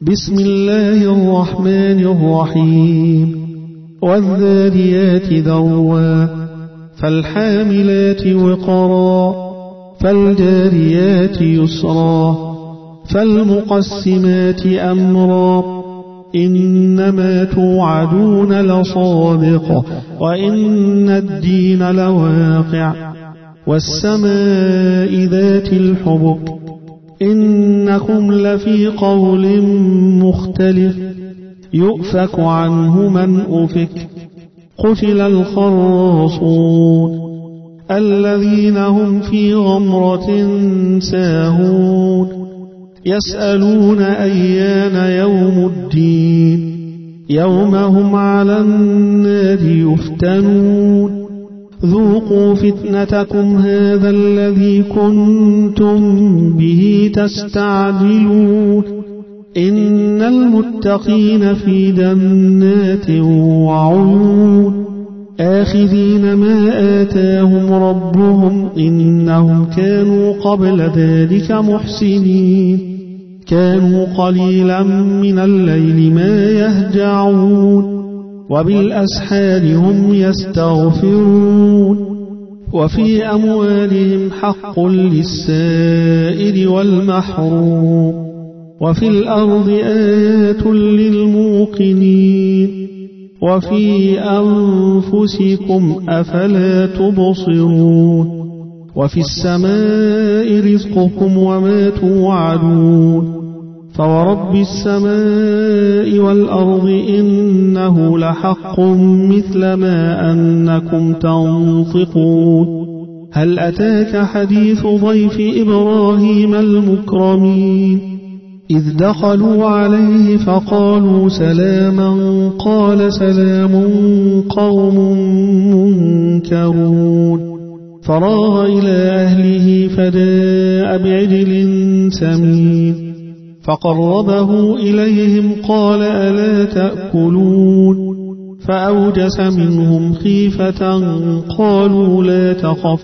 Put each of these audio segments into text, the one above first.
بسم الله الرحمن الرحيم والذاريات ذروا فالحاملات وقرا فالجاريات يسرا فالمقسمات أمرا إنما توعدون لصادق وإن الدين لواقع والسماء ذات الحبك إنكم لفي قول مختلف يؤفك عنه من أفك قتل الخراصون الذين هم في غمرة ساهون يسألون أيان يوم الدين يوم هم على النار يفتنون ذوقوا فتنتكم هذا الذي كنتم به تستعجلون إن المتقين في جنات وعيون آخذين ما آتاهم ربهم إنهم كانوا قبل ذلك محسنين كانوا قليلا من الليل ما يهجعون وبالأسحار هم يستغفرون وفي أموالهم حق للسائل والمحروم وفي الأرض آيات للموقنين وفي أنفسكم أفلا تبصرون وفي السماء رزقكم وما توعدون فورب السماء والأرض إنه لحق مثل ما أنكم تنطقون هل أتاك حديث ضيف إبراهيم المكرمين إذ دخلوا عليه فقالوا سلاما قال سلام قوم منكرون فراغ إلى أهله فجاء بعجل سمين فقربه إليهم قال ألا تأكلون فأوجس منهم خيفة قالوا لا تخف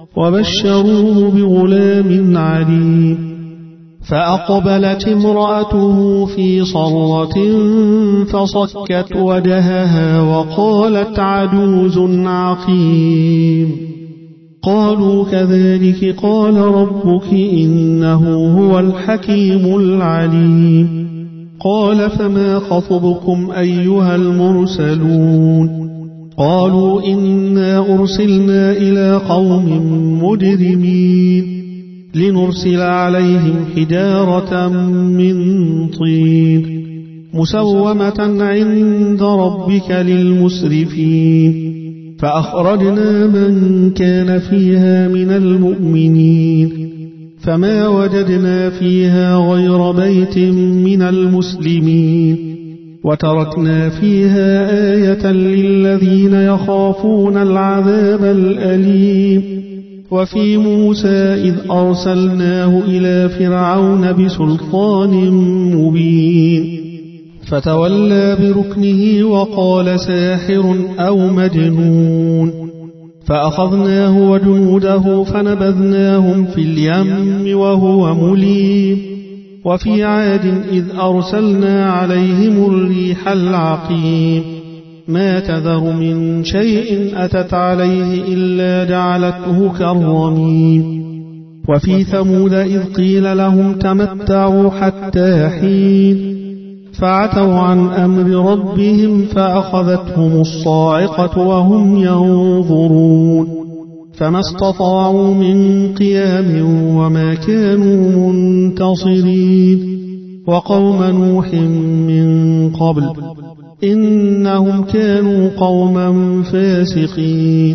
وبشروه بغلام عليم فأقبلت امرأته في صرة فصكت وجهها وقالت عجوز عقيم قالوا كذلك قال ربك إنه هو الحكيم العليم قال فما خطبكم أيها المرسلون قالوا إنا أرسلنا إلى قوم مجرمين لنرسل عليهم حجارة من طين مسومة عند ربك للمسرفين فأخرجنا من كان فيها من المؤمنين فما وجدنا فيها غير بيت من المسلمين وتركنا فيها آية للذين يخافون العذاب الأليم وفي موسى إذ أرسلناه إلى فرعون بسلطان مبين فتولى بركنه وقال ساحر أو مجنون فأخذناه وجنوده فنبذناهم في اليم وهو مليم وفي عاد إذ أرسلنا عليهم الريح العقيم ما تذر من شيء أتت عليه إلا جعلته كالرميم وفي ثمود إذ قيل لهم تمتعوا حتى حين فعتوا عن أمر ربهم فأخذتهم الصاعقة وهم ينظرون فما استطاعوا من قيام وما كانوا منتصرين وقوم نوح من قبل إنهم كانوا قوما فاسقين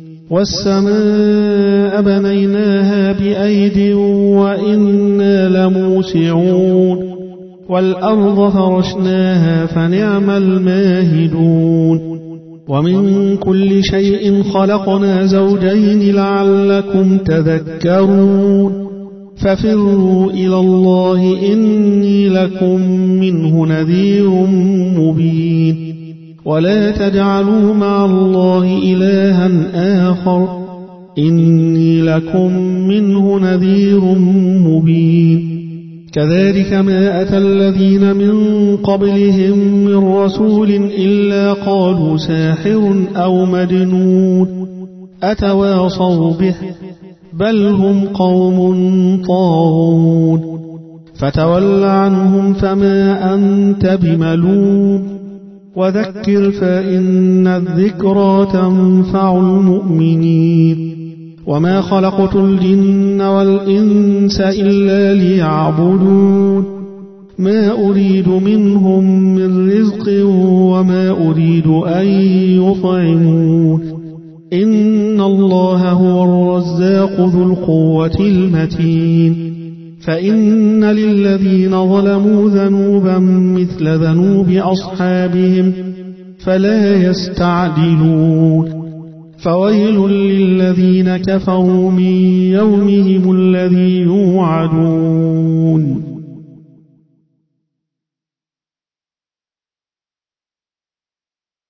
والسماء بنيناها بأيد وإنا لموسعون والأرض فرشناها فنعم الماهدون ومن كل شيء خلقنا زوجين لعلكم تذكرون ففروا إلى الله إني لكم منه نذير مبين ولا تجعلوا مع الله إلها آخر إني لكم منه نذير مبين كذلك ما أتى الذين من قبلهم من رسول إلا قالوا ساحر أو مجنون أتواصوا به بل هم قوم طاغون فتول عنهم فما أنت بملوم وذكر فإن الذكرى تنفع المؤمنين وما خلقت الجن والإنس إلا ليعبدون ما أريد منهم من رزق وما أريد أن يطعمون إن الله هو الرزاق ذو القوة المتين فإن للذين ظلموا ذنوبا مثل ذنوب أصحابهم فلا يستعجلون فويل للذين كفروا من يومهم الذي يوعدون